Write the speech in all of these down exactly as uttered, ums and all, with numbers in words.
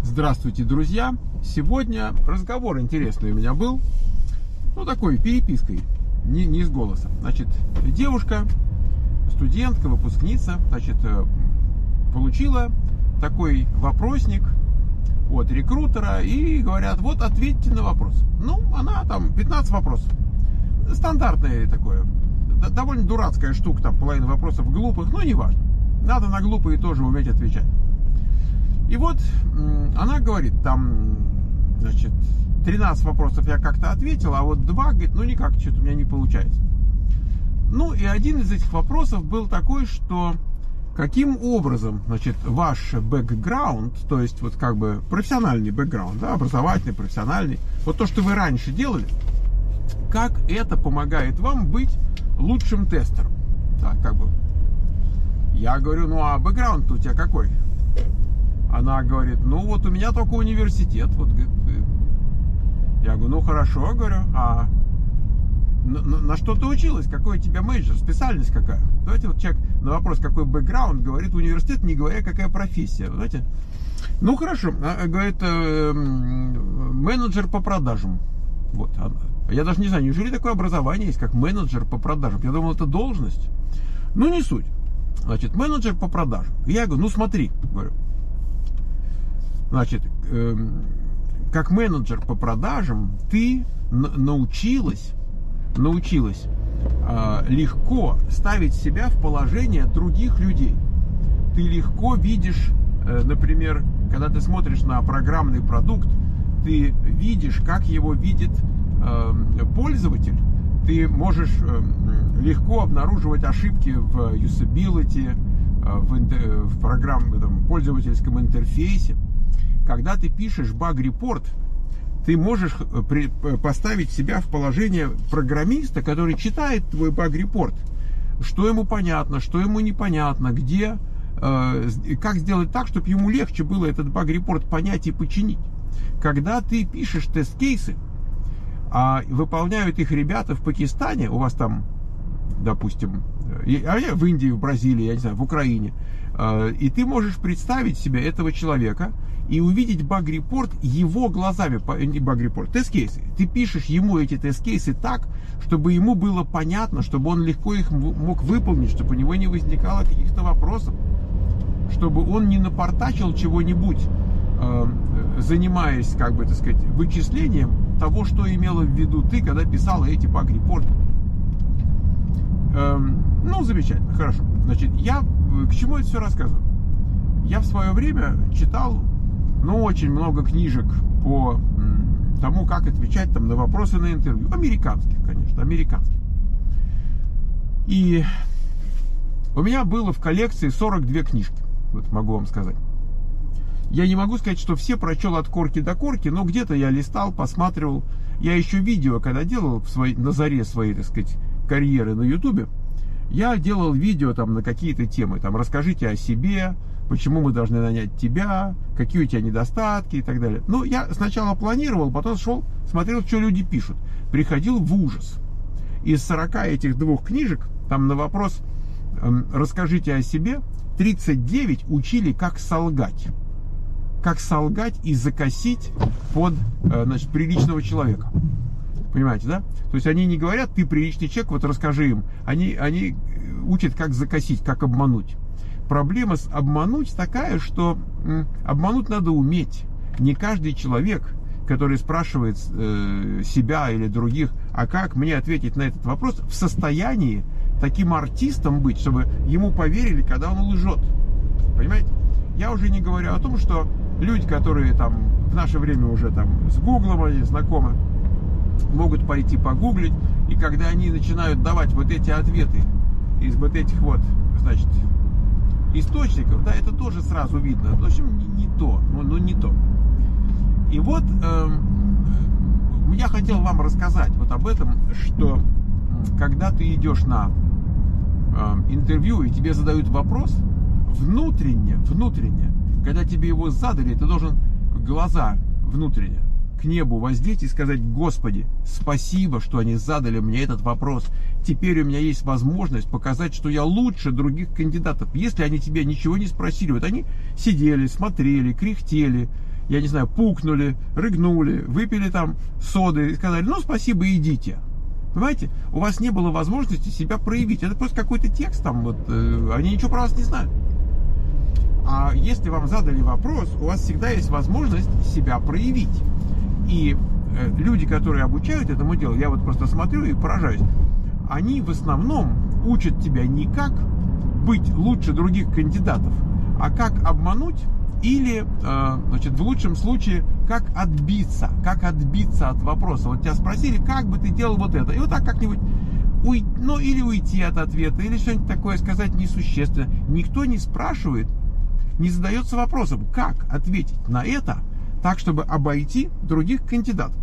Здравствуйте, друзья! Сегодня разговор интересный у меня был, ну такой, перепиской, не, не из голоса. Значит, девушка, студентка, выпускница, значит, получила такой вопросник от рекрутера и говорят, вот ответьте на вопрос. Ну, она там пятнадцать вопросов. Стандартное такое, довольно дурацкая штука, там половина вопросов глупых, но неважно. Надо на глупые тоже уметь отвечать. И вот она говорит, там, значит, тринадцать вопросов я как-то ответил, а вот два, говорит, ну никак, что-то у меня не получается. Ну и один из этих вопросов был такой, что каким образом, значит, ваш бэкграунд, то есть вот как бы профессиональный бэкграунд, да, образовательный, профессиональный, вот то, что вы раньше делали, как это помогает вам быть лучшим тестером? Так, как бы. Я говорю, ну а бэкграунд у тебя какой? Она говорит, ну вот у меня только университет. Вот, я говорю, ну хорошо, говорю, а на, на, на что ты училась? Какой у тебя мейджор, специальность какая? Давайте вот человек на вопрос, какой бэкграунд, говорит университет, не говоря, какая профессия. Знаете? Ну хорошо, говорит, менеджер по продажам. Вот, я даже не знаю, неужели такое образование есть, как менеджер по продажам? Я думал, это должность. Ну не суть. Значит, менеджер по продажам. Я говорю, ну смотри, говорю. Значит, э, как менеджер по продажам ты научилась, научилась э, легко ставить себя в положение других людей. Ты легко видишь, э, например, когда ты смотришь на программный продукт, ты видишь, как его видит э, пользователь. Ты можешь э, легко обнаруживать ошибки в юзабилити, э, в, в программном пользовательском интерфейсе. Когда ты пишешь баг-репорт, ты можешь при, поставить себя в положение программиста, который читает твой баг-репорт. Что ему понятно, что ему непонятно, где, э, как сделать так, чтобы ему легче было этот баг-репорт понять и починить. Когда ты пишешь тест-кейсы, а выполняют их ребята в Пакистане, у вас там, допустим, а я в Индии, в Бразилии, я не знаю, в Украине, и ты можешь представить себе этого человека и увидеть баг-репорт его глазами, не баг-репорт, тест-кейсы. Ты пишешь ему эти тест-кейсы так, чтобы ему было понятно, чтобы он легко их мог выполнить, чтобы у него не возникало каких-то вопросов, чтобы он не напортачил чего-нибудь, занимаясь, как бы, так сказать, вычислением того, что имела в виду ты, когда писала эти баг-репорты. Эм, ну, замечательно, хорошо. Значит, я к чему это все рассказываю? Я в свое время читал, ну, очень много книжек по м, тому, как отвечать там на вопросы на интервью. Американских, конечно, американских. И у меня было в коллекции сорок две книжки, вот могу вам сказать. Я не могу сказать, что все прочел от корки до корки, но где-то я листал, посматривал. Я еще видео, когда делал в своей, на заре своей, так сказать, карьеры на ютубе, я делал видео там на какие-то темы. Там, расскажите о себе, почему мы должны нанять тебя, какие у тебя недостатки и так далее. Ну, я сначала планировал, потом шел, смотрел, что люди пишут. Приходил в ужас. Из сорока этих двух книжек, там на вопрос «расскажите о себе», тридцать девять учили, как солгать. Как солгать и закосить под, значит, приличного человека. Понимаете, да? То есть они не говорят, ты приличный человек, вот расскажи им. Они, они учат, как закосить, как обмануть. Проблема с обмануть такая, что м, обмануть надо уметь. Не каждый человек, который спрашивает э, себя или других, а как мне ответить на этот вопрос, в состоянии таким артистом быть, чтобы ему поверили, когда он лжет. Понимаете? Я уже не говорю о том, что люди, которые там в наше время уже там с Гуглом они знакомы, могут пойти погуглить, и когда они начинают давать вот эти ответы из вот этих вот, значит, источников, да, это тоже сразу видно. В общем, не, не то, ну, ну не то. И вот э, я хотел вам рассказать вот об этом, что когда ты идешь на э, интервью и тебе задают вопрос, внутренне, внутренне, когда тебе его задали, ты должен глаза внутренне к небу воздеть и сказать: Господи, спасибо, что они задали мне этот вопрос. Теперь у меня есть возможность показать, что я лучше других кандидатов. Если они тебя ничего не спросили, вот они сидели, смотрели, кряхтели, я не знаю, пукнули, рыгнули, выпили там соды и сказали, ну, спасибо, идите. Понимаете? У вас не было возможности себя проявить. Это просто какой-то текст там, вот, э, они ничего про вас не знают. А если вам задали вопрос, у вас всегда есть возможность себя проявить. И э, люди, которые обучают этому делу, я вот просто смотрю и поражаюсь, они в основном учат тебя не как быть лучше других кандидатов, а как обмануть или, э, значит, в лучшем случае, как отбиться, как отбиться от вопроса. Вот тебя спросили, как бы ты делал вот это, и вот так как-нибудь, уй, ну или уйти от ответа, или что-нибудь такое сказать несущественно. Никто не спрашивает, не задается вопросом, как ответить на это так, чтобы обойти других кандидатов.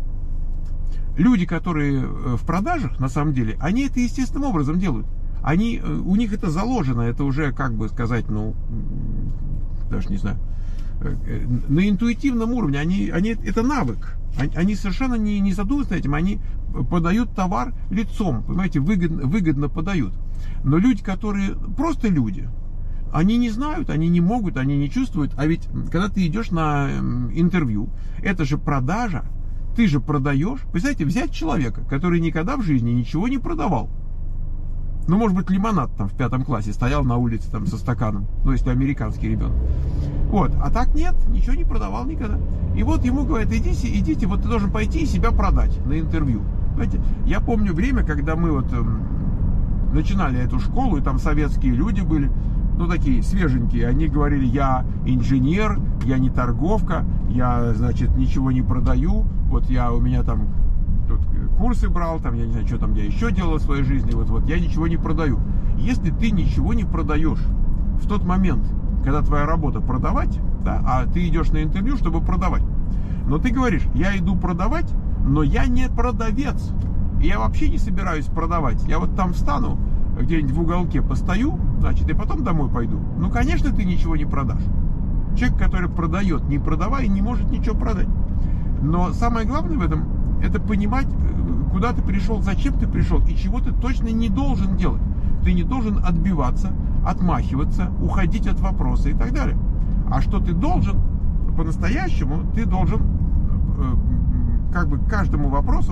Люди, которые в продажах, на самом деле, они это естественным образом делают. Они, у них это заложено, это уже, как бы сказать, ну, даже не знаю, на интуитивном уровне, они, они, это навык. Они, они совершенно не, не задумываются этим, они подают товар лицом, понимаете, выгодно, выгодно подают. Но люди, которые просто люди, они не знают, они не могут, они не чувствуют. А ведь, когда ты идешь на интервью, это же продажа. Ты же продаешь. Представляете, взять человека, который никогда в жизни ничего не продавал. Ну, может быть, лимонад там в пятом классе стоял на улице там со стаканом. Ну, если американский ребенок. Вот. А так нет, ничего не продавал никогда. И вот ему говорят, идите, идите, вот ты должен пойти и себя продать на интервью. Знаете, я помню время, когда мы вот эм, начинали эту школу, и там советские люди были, ну, такие свеженькие, они говорили, я инженер, я не торговка, я, значит, ничего не продаю, вот я, у меня там тут курсы брал, там, я не знаю, что там я еще делал в своей жизни, вот, вот, я ничего не продаю. Если ты ничего не продаешь в тот момент, когда твоя работа продавать, да, а ты идешь на интервью, чтобы продавать, но ты говоришь, я иду продавать, но я не продавец, и я вообще не собираюсь продавать, я вот там встану, где-нибудь в уголке постою, значит, и потом домой пойду. Ну, конечно, ты ничего не продашь. Человек, который продает, не продавая, не может ничего продать. Но самое главное в этом, это понимать, куда ты пришел, зачем ты пришел, и чего ты точно не должен делать. Ты не должен отбиваться, отмахиваться, уходить от вопроса и так далее. А что ты должен, по-настоящему, ты должен, как бы, к каждому вопросу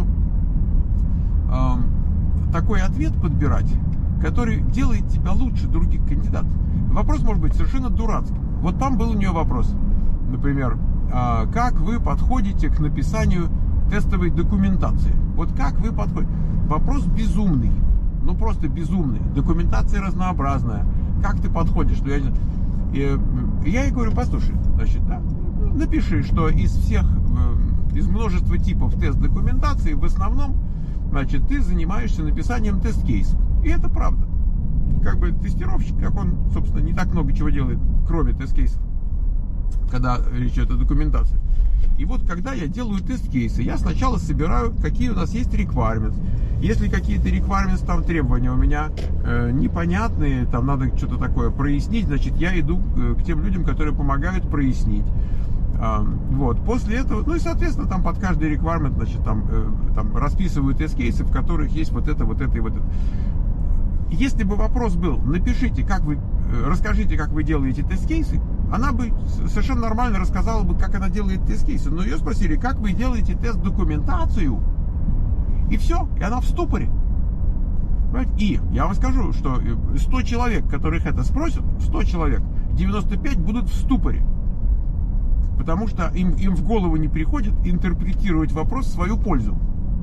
такой ответ подбирать, который делает тебя лучше других кандидатов. Вопрос может быть совершенно дурацким. Вот там был у нее вопрос, например, как вы подходите к написанию тестовой документации? Вот как вы подходите? Вопрос безумный, ну просто безумный. Документация разнообразная. Как ты подходишь? Я, и, я ей говорю, послушай, значит, да, напиши, что из всех, из множества типов тест-документации в основном, значит, ты занимаешься написанием тест-кейсов. И это правда. Как бы тестировщик, как он, собственно, не так много чего делает, кроме тест-кейсов, когда речь идет о документации. И вот, когда я делаю тест-кейсы, я сначала собираю, какие у нас есть requirements. Если какие-то requirements, там требования у меня э, непонятные, там надо что-то такое прояснить, значит, я иду э, к тем людям, которые помогают прояснить. Э, вот. После этого, ну и, соответственно, там под каждый requirement, значит, там, э, там расписываю тест-кейсы, в которых есть вот это, вот это и вот это. Если бы вопрос был, напишите, как вы, расскажите, как вы делаете тест-кейсы, она бы совершенно нормально рассказала бы, как она делает тест-кейсы. Но ее спросили, как вы делаете тест-документацию, и все, и она в ступоре. И я вам скажу, что сто человек, которых это спросят, сто человек, девяносто пять будут в ступоре. Потому что им, им в голову не приходит интерпретировать вопрос в свою пользу.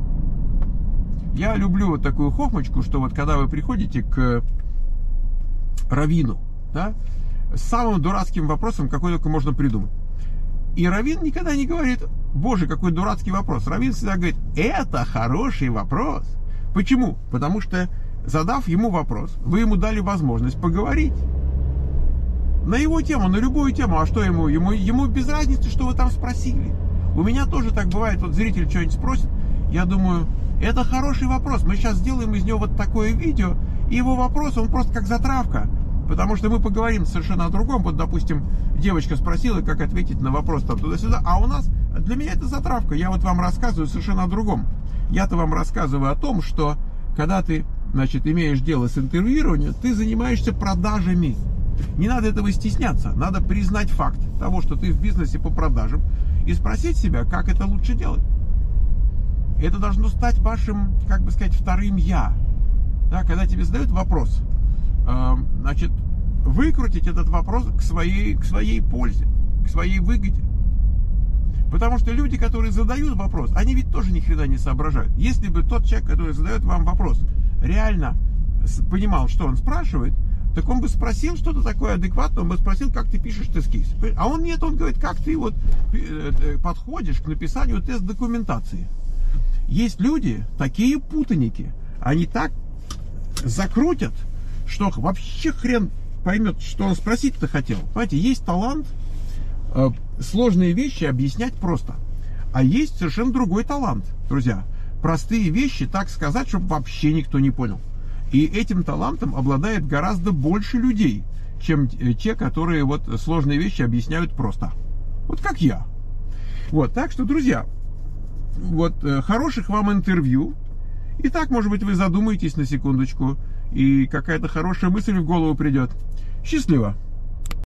Я люблю вот такую хохмочку, что вот когда вы приходите к раввину, да, с самым дурацким вопросом, какой только можно придумать. И раввин никогда не говорит, боже, какой дурацкий вопрос. Раввин всегда говорит, это хороший вопрос. Почему? Потому что, задав ему вопрос, вы ему дали возможность поговорить на его тему, на любую тему. А что ему? Ему, ему без разницы, что вы там спросили. У меня тоже так бывает, вот зритель что-нибудь спросит, я думаю, это хороший вопрос, мы сейчас сделаем из него вот такое видео, и его вопрос, он просто как затравка, потому что мы поговорим совершенно о другом. Вот, допустим, девочка спросила, как ответить на вопрос там туда-сюда, а у нас, для меня это затравка, я вот вам рассказываю совершенно о другом. Я-то вам рассказываю о том, что когда ты, значит, имеешь дело с интервьюированием, ты занимаешься продажами. Не надо этого стесняться. Надо признать факт того, что ты в бизнесе по продажам, и спросить себя, как это лучше делать. Это должно стать вашим, как бы сказать, вторым «я». Да, когда тебе задают вопрос, э, значит, выкрутить этот вопрос к своей, к своей пользе, к своей выгоде. Потому что люди, которые задают вопрос, они ведь тоже ни хрена не соображают. Если бы тот человек, который задает вам вопрос, реально понимал, что он спрашивает, так он бы спросил что-то такое адекватное, он бы спросил, как ты пишешь тест-кейс. А он нет, он говорит, как ты вот подходишь к написанию тест-документации. Есть люди, такие путаники, они так закрутят, что вообще хрен поймет, что он спросить-то хотел. Понимаете, есть талант э, сложные вещи объяснять просто. А есть совершенно другой талант, друзья. Простые вещи так сказать, чтобы вообще никто не понял. И этим талантом обладает гораздо больше людей, чем те, которые вот сложные вещи объясняют просто. Вот как я. Вот, так что, друзья, вот э, хороших вам интервью. И так, может быть, вы задумаетесь на секундочку, и какая-то хорошая мысль в голову придет. Счастливо!